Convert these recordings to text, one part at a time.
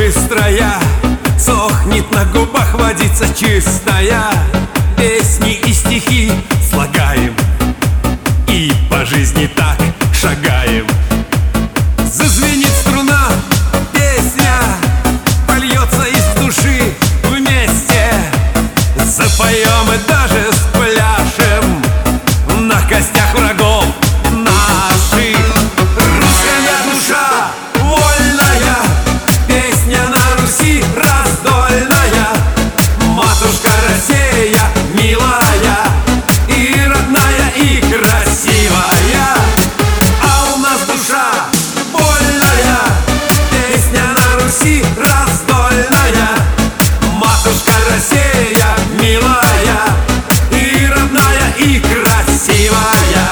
быстрая, сохнет на губах водица чистая. Песни и стихи слагаем и по жизни так шагаем. Зазвенит струна, песня польется из души вместе. Запоем и даже спляшем на костях врагов наших. Русская душа вольная, песня на Руси раздольная. Матушка Россия милая и родная, и красивая. А у нас душа вольная, песня на Руси раздольная. Матушка Россия милая и родная, и красивая.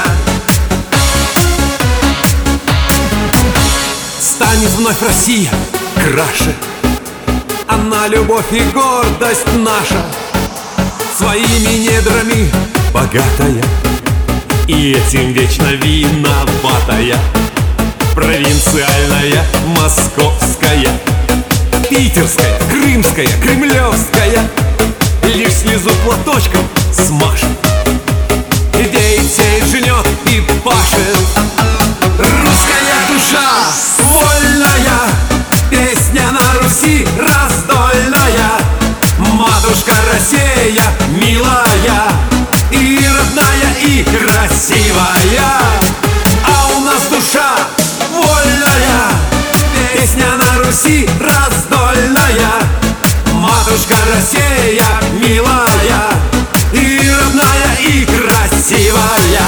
Станет вновь Россия краше, она любовь и гордость наша, своими недрами богатая и этим вечно виноватая. Провинциальная, московская, питерская, крымская, кремлевская лишь слезу платочком смажет, детей жнет и пашет. Русская душа вольная, песня на Руси раздольная. Матушка Россия милая и родная, и красивая. А у нас душа вольная, песня на Руси раздольная. Матушка Россия милая и родная, и красивая.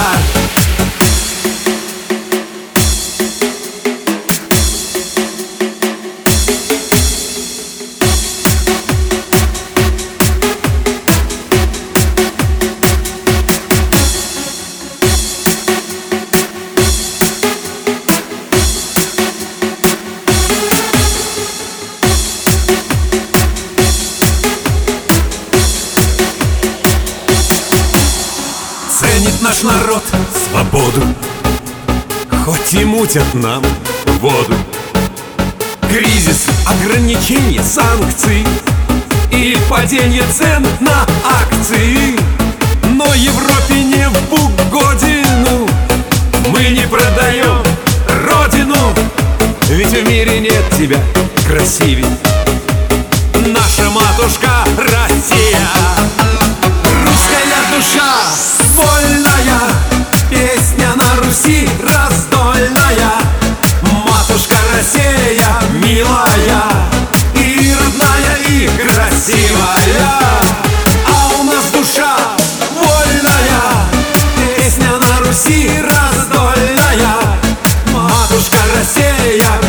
Ценит наш народ свободу, хоть и мутят нам воду. Кризис, ограничения, санкции и падение цен на акции. Но Европе не в угодину, мы не продаем родину. Ведь в мире нет тебя красивей, наша матушка Россия. Русская душа вольная, песня на Руси раздольная. Матушка Россия милая и родная, и красивая. А у нас душа вольная, песня на Руси раздольная. Матушка Россия